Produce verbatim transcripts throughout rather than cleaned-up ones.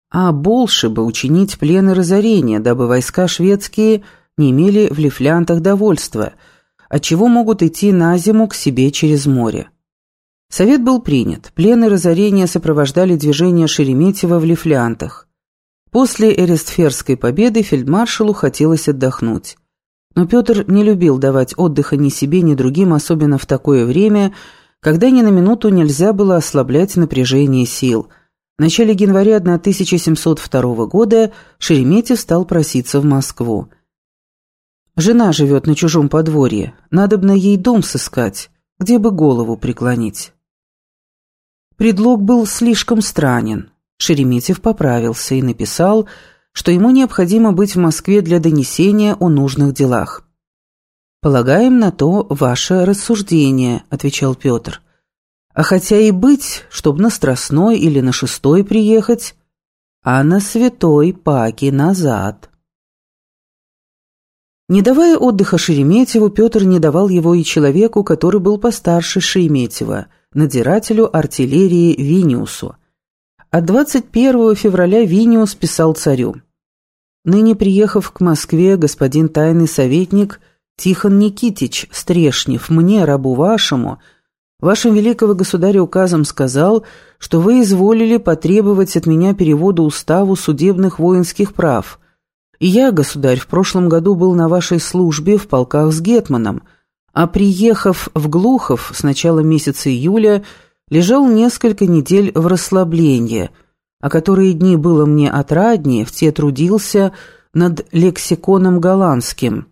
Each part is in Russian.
а больше бы учинить плен и разорение, дабы войска шведские не имели в Лифлянтах довольства, отчего могут идти на зиму к себе через море. Совет был принят, плен и разорение сопровождали движение Шереметьева в Лифлянтах. После Эрестферской победы фельдмаршалу хотелось отдохнуть. Но Петр не любил давать отдыха ни себе, ни другим, особенно в такое время, когда ни на минуту нельзя было ослаблять напряжение сил. В начале января тысяча семьсот второго года Шереметьев стал проситься в Москву. «Жена живет на чужом подворье, надобно ей дом сыскать, где бы голову преклонить». Предлог был слишком странен. Шереметьев поправился и написал, что ему необходимо быть в Москве для донесения о нужных делах. «Полагаем на то ваше рассуждение», — отвечал Петр. «А хотя и быть, чтоб на Страстной или на Шестой приехать, а на Святой паки назад». Не давая отдыха Шереметьеву, Петр не давал его и человеку, который был постарше Шереметьева, надзирателю артиллерии Виниусу. От двадцать первого февраля Виниус писал царю: «Ныне приехав к Москве, господин тайный советник Тихон Никитич Стрешнев мне, рабу вашему, вашим великого государя указом сказал, что вы изволили потребовать от меня перевода уставу судебных воинских прав. И я, государь, в прошлом году был на вашей службе в полках с гетманом, а приехав в Глухов с начала месяца июля, лежал несколько недель в расслаблении, а которые дни было мне отраднее, в те трудился над лексиконом голландским.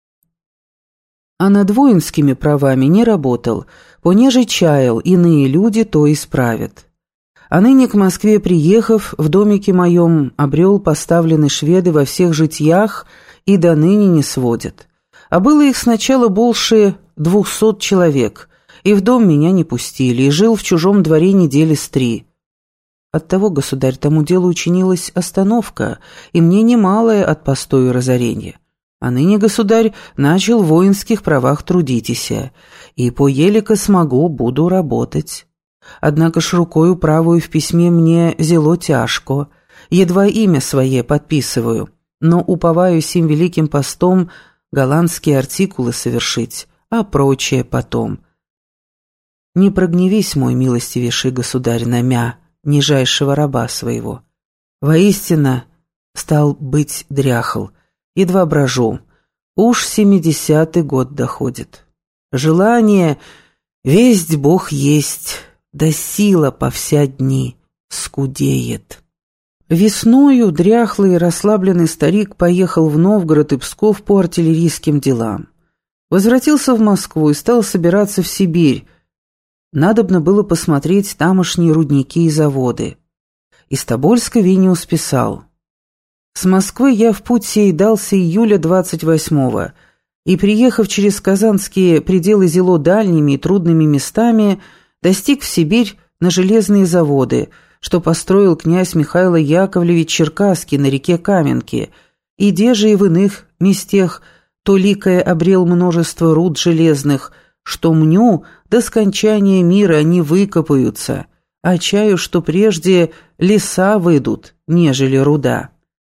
А над воинскими правами не работал, понеже чаял, иные люди то исправят. А ныне к Москве приехав, в домике моем обрел поставлены шведы во всех житьях и до ныне не сводят. А было их сначала больше двухсот человек, и в дом меня не пустили, и жил в чужом дворе недели с три. Оттого, государь, тому делу учинилась остановка, и мне немалое от постою и разорения. А ныне, государь, начал в воинских правах трудитеся, и по елико смогу, буду работать. Однако ж рукою правую в письме мне зело тяжко, едва имя свое подписываю, но уповаю сим великим постом голландские артикулы совершить, а прочее потом. Не прогневись, мой милостивейший государь, на мя, нижайшего раба своего. Воистину, стал быть дряхл, едва брожу, уж семидесятый год доходит. Желание, весть Бог есть, да сила по вся дни скудеет». Весною дряхлый и расслабленный старик поехал в Новгород и Псков по артиллерийским делам. Возвратился в Москву и стал собираться в Сибирь. Надобно было посмотреть тамошние рудники и заводы. Из Тобольска Виниус писал: «С Москвы я в путь сей дался июля двадцать восьмого, и, приехав через казанские пределы зело дальними и трудными местами, достиг в Сибирь на железные заводы, что построил князь Михаил Яковлевич Черкасский на реке Каменке, и деже и в иных местах толикое обрел множество руд железных, что мню до скончания мира они выкопаются, а чаю, что прежде леса выйдут, нежели руда».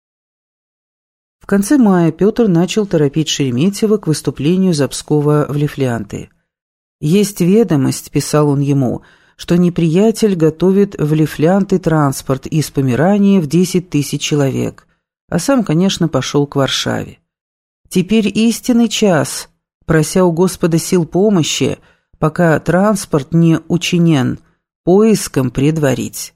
В конце мая Петр начал торопить Шереметьева к выступлению за Пскова в Лифлянты. «Есть ведомость», — писал он ему, — «что неприятель готовит в Лифлянты транспорт из Померании в десять тысяч человек, а сам, конечно, пошел к Варшаве. Теперь истинный час, прося у Господа сил помощи, пока транспорт не учинен, поиском предварить».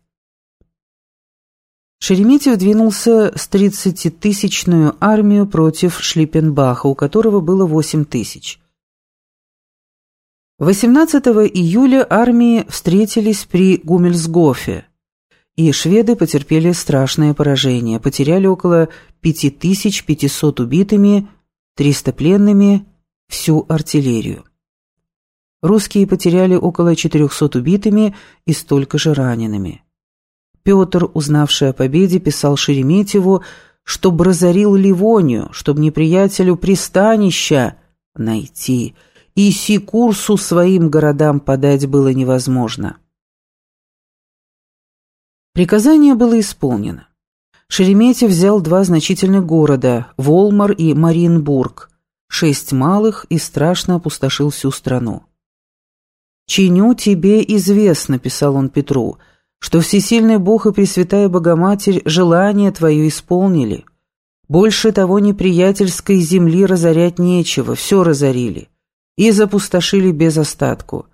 Шереметьев двинулся с тридцатитысячную армию против Шлиппенбаха, у которого было восемь тысяч. восемнадцатого июля армии встретились при Гумельсгофе, и шведы потерпели страшное поражение, потеряли около пять тысяч пятьсот убитыми, триста пленными, всю артиллерию. Русские потеряли около четырехсот убитыми и столько же ранеными. Петр, узнавший о победе, писал Шереметьеву, чтоб разорил Ливонию, чтоб неприятелю пристанища найти, и Сикурсу своим городам подать было невозможно. Приказание было исполнено. Шереметьев взял два значительных города – Волмар и Мариенбург, шесть малых и страшно опустошил всю страну. «Чиню тебе известно», – писал он Петру, – «что всесильный Бог и Пресвятая Богоматерь желание твое исполнили. Больше того неприятельской земли разорять нечего, все разорили, и запустошили без остатку.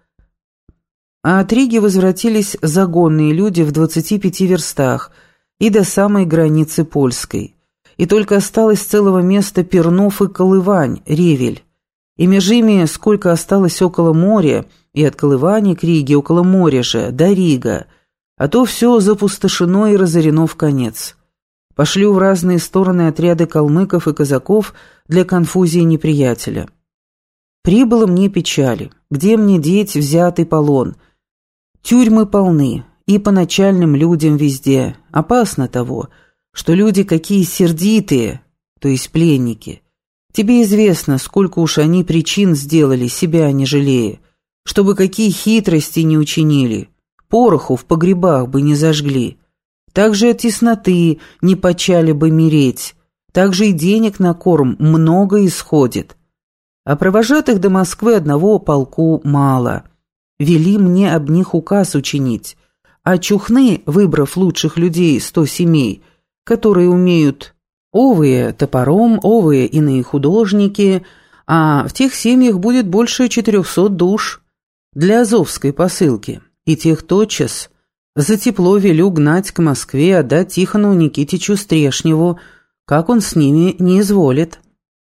А от Риги возвратились загонные люди в двадцати пяти верстах и до самой границы польской, и только осталось целого места Пернов и Колывань, Ревель, и между ими сколько осталось около моря, и от Колывани к Риге около моря же, до Рига, а то все запустошено и разорено вконец. Пошлю в разные стороны отряды калмыков и казаков для конфузии неприятеля. Прибыло мне печали, где мне деть взятый полон? Тюрьмы полны, и по начальным людям везде. Опасно того, что люди какие сердитые, то есть пленники. Тебе известно, сколько уж они причин сделали, себя не жалея, чтобы какие хитрости не учинили, пороху в погребах бы не зажгли. Также от тесноты не почали бы мереть, также и денег на корм много исходит. А провожатых до Москвы одного полку мало. Вели мне об них указ учинить, а чухны, выбрав лучших людей сто семей, которые умеют овые топором, овые иные художники, а в тех семьях будет больше четырехсот душ для азовской посылки, и тех тотчас за тепло велю гнать к Москве, отдать Тихону Никитичу Стрешневу, как он с ними не изволит.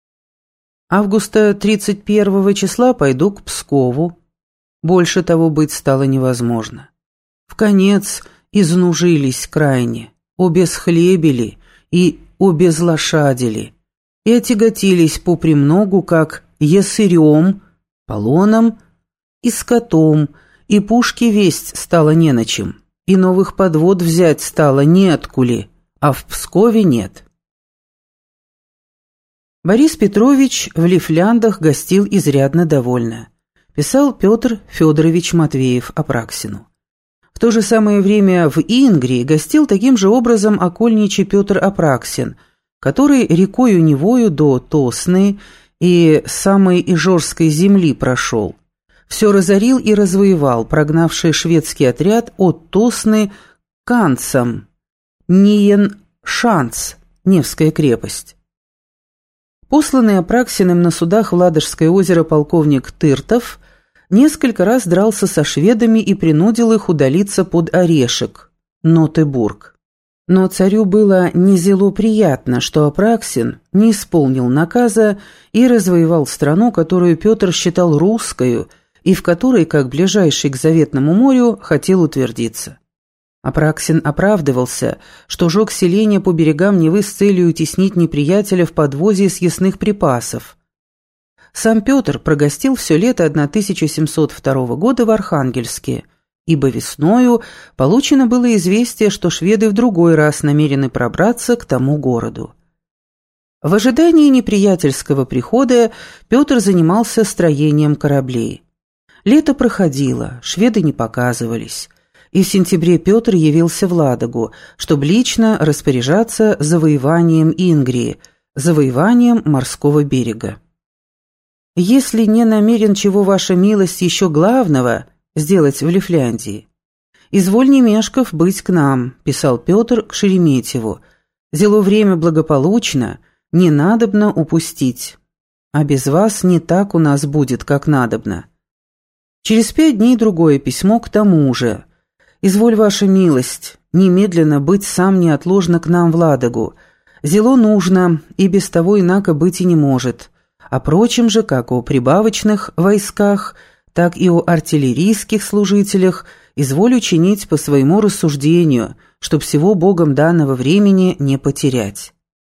Августа тридцать первого числа пойду к Пскову. Больше того быть стало невозможно. Вконец изнужились крайне, обезхлебели и обезлошадили, и отяготились попремногу, как ясырем, полоном и скотом, и пушки весть стало не на чем, и новых подвод взять стало неоткули, а в Пскове нет. Борис Петрович в Лифляндах гостил изрядно довольно, писал Петр Федорович Матвеев Апраксину. В то же самое время в Ингрии гостил таким же образом окольничий Петр Апраксин, который рекою Невою до Тосны и самой Ижорской земли прошел. Все разорил и развоевал, прогнавший шведский отряд от Тосны к Канцам, Ниен-Шанц, Невская крепость. Посланный Апраксиным на судах в Ладожское озеро полковник Тыртов несколько раз дрался со шведами и принудил их удалиться под Орешек, Нотебург. Но царю было незело приятно, что Апраксин не исполнил наказа и развоевал страну, которую Петр считал русскою, и в которой, как ближайший к Заветному морю, хотел утвердиться. Апраксин оправдывался, что жег селения по берегам Невы с целью утеснить неприятеля в подвозе съестных припасов. Сам Петр прогостил все лето тысяча семьсот второго года в Архангельске, ибо весною получено было известие, что шведы в другой раз намерены пробраться к тому городу. В ожидании неприятельского прихода Петр занимался строением кораблей. Лето проходило, шведы не показывались, и в сентябре Петр явился в Ладогу, чтобы лично распоряжаться завоеванием Ингрии, завоеванием морского берега. «Если не намерен, чего ваша милость еще главного сделать в Лифляндии, изволь не мешков быть к нам», – писал Петр к Шереметьеву. «Зело время благополучно, не надобно упустить, а без вас не так у нас будет, как надобно». Через пять дней другое письмо к тому же. «Изволь, ваша милость, немедленно быть сам неотложно к нам в Ладогу. Зело нужно, и без того инако быть и не может. О прочем же, как о прибавочных войсках, так и о артиллерийских служителях, изволь учинить по своему рассуждению, чтоб всего Богом данного времени не потерять».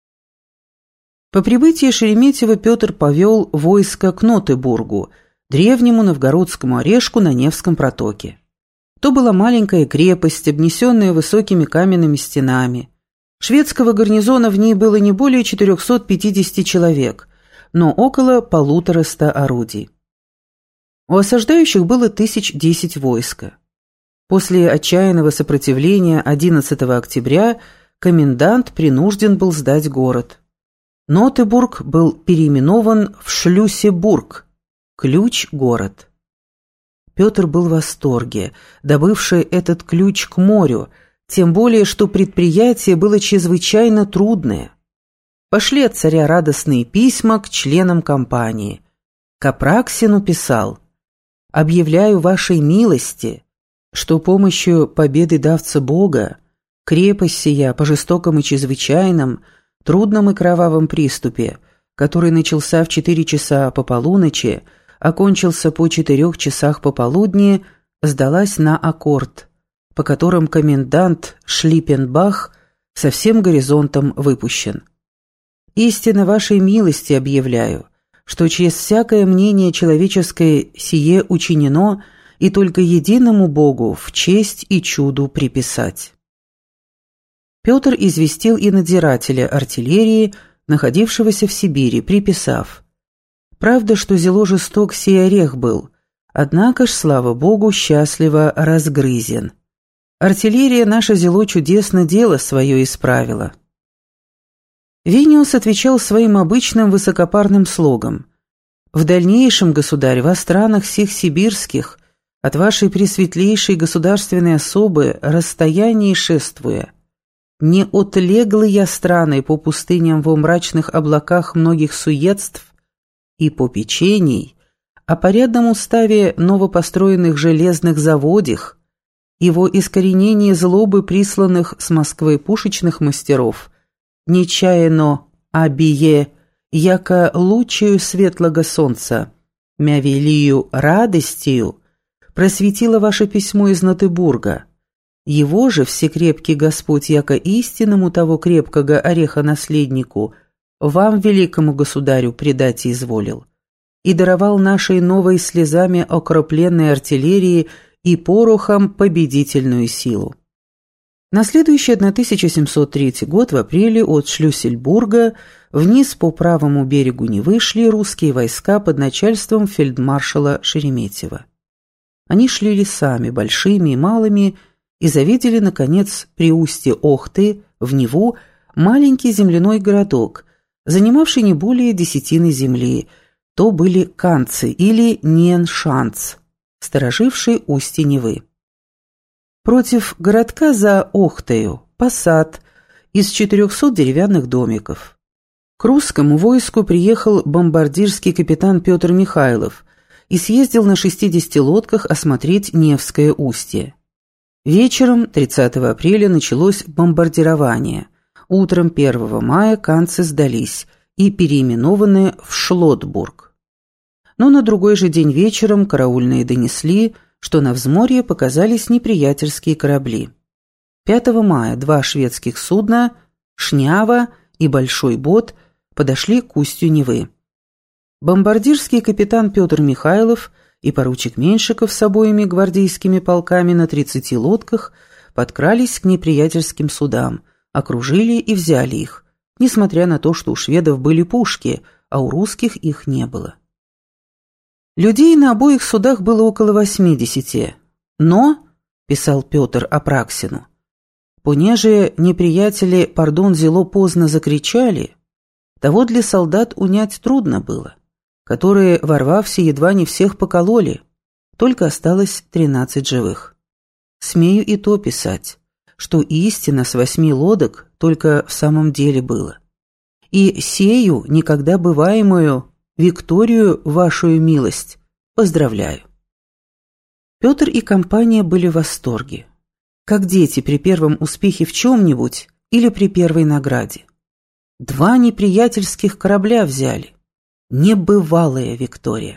По прибытии Шереметьева Петр повел войско к Нотебургу, древнему новгородскому орешку на Невском протоке. То была маленькая крепость, обнесенная высокими каменными стенами. Шведского гарнизона в ней было не более четырехсот пятидесяти человек, но около полутораста орудий. У осаждающих было тысяч десять войска. После отчаянного сопротивления одиннадцатого октября комендант принужден был сдать город. Нотебург был переименован в Шлюссебург, ключ-город. Петр был в восторге, добывший этот ключ к морю, тем более, что предприятие было чрезвычайно трудное. Пошли от царя радостные письма к членам компании. К Апраксину писал: «Объявляю вашей милости, что помощью победы давца Бога крепость сия по жестоком и чрезвычайном, трудном и кровавом приступе, который начался в четыре часа по полуночи, окончился по четырех часах пополудни, сдалась на аккорд, по которым комендант Шлиппенбах со всем горизонтом выпущен. Истинно вашей милости объявляю, что через всякое мнение человеческое сие учинено и только единому Богу в честь и чуду приписать». Петр известил и надзирателя артиллерии, находившегося в Сибири, приписав: «Правда, что зело жесток сей орех был, однако ж, слава Богу, счастливо разгрызен. Артиллерия наша зело чудесно дело свое исправила». Виниус отвечал своим обычным высокопарным слогом: «В дальнейшем, государь, во странах сих сибирских, от вашей пресветлейшей государственной особы расстоянии шествуя, не отлеглы я страны по пустыням во мрачных облаках многих суетств и попечений, о порядном уставе новопостроенных железных заводих, его искоренении злобы присланных с Москвы пушечных мастеров, нечаянно обие, яко лучею светлого солнца, мя велию радостью, просветило ваше письмо из Нотебурга. Его же всекрепкий Господь, яко истинному того крепкого ореха наследнику, вам, великому государю, предать изволил, и даровал нашей новой слезами окропленной артиллерии и порохом победительную силу». На следующий тысяча семьсот третий год в апреле от Шлюссельбурга вниз по правому берегу Невы шли русские войска под начальством фельдмаршала Шереметьева. Они шли лесами, большими и малыми, и завидели, наконец, при устье Охты, в Неву, маленький земляной городок, занимавший не более десятины земли. То были канцы или Неншанц, сторожившие устье Невы. Против городка за Охтою посад из четырехсот деревянных домиков. К русскому войску приехал бомбардирский капитан Петр Михайлов и съездил на шестидесяти лодках осмотреть Невское устье. Вечером тридцатого апреля началось бомбардирование. Утром первого мая канцы сдались и переименованы в Шлотбург. Но на другой же день вечером караульные донесли, что на взморье показались неприятельские корабли. пятого мая два шведских судна, Шнява и Большой Бот, подошли к устью Невы. Бомбардирский капитан Петр Михайлов и поручик Меньшиков с обоими гвардейскими полками на тридцати лодках подкрались к неприятельским судам, окружили и взяли их, несмотря на то, что у шведов были пушки, а у русских их не было. Людей на обоих судах было около восьмидесяти, но, писал Петр Апраксину, понеже неприятели, пардон, зело поздно закричали, того для солдат унять трудно было, которые, ворвався, едва не всех покололи, только осталось тринадцать живых. Смею и то писать, что истина с восьми лодок только в самом деле было. И сею, никогда бываемую, Викторию, вашу милость, поздравляю. Петр и компания были в восторге, как дети при первом успехе в чем-нибудь или при первой награде. Два неприятельских корабля взяли. Небывалая Виктория.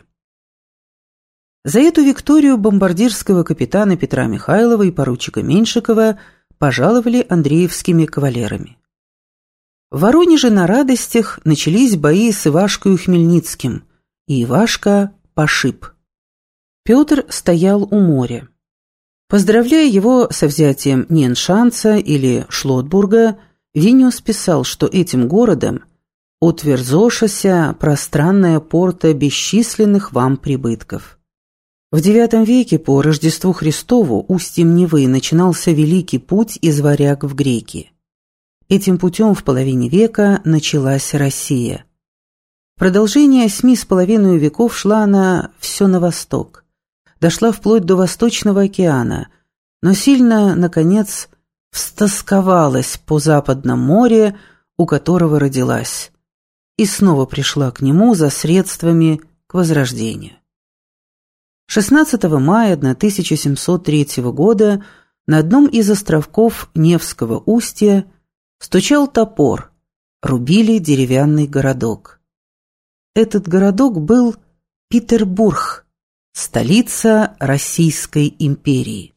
За эту Викторию бомбардирского капитана Петра Михайлова и поручика Меньшикова пожаловали андреевскими кавалерами. В Воронеже на радостях начались бои с Ивашкою Хмельницким, и Ивашка пошиб. Петр стоял у моря. Поздравляя его со взятием Неншанца или Шлотбурга, Виниус писал, что этим городом утверзошася пространная порта бесчисленных вам прибытков. В девятом веке по Рождеству Христову устьем Невы начинался великий путь из варяг в греки. Этим путем в половине века началась Россия. Продолжение семи с половиной веков шла она все на восток, дошла вплоть до Восточного океана, но сильно, наконец, встосковалась по Западном море, у которого родилась, и снова пришла к нему за средствами к возрождению. шестнадцатого мая тысяча семьсот третьего года на одном из островков Невского устья стучал топор, рубили деревянный городок. Этот городок был Петербург, столица Российской империи.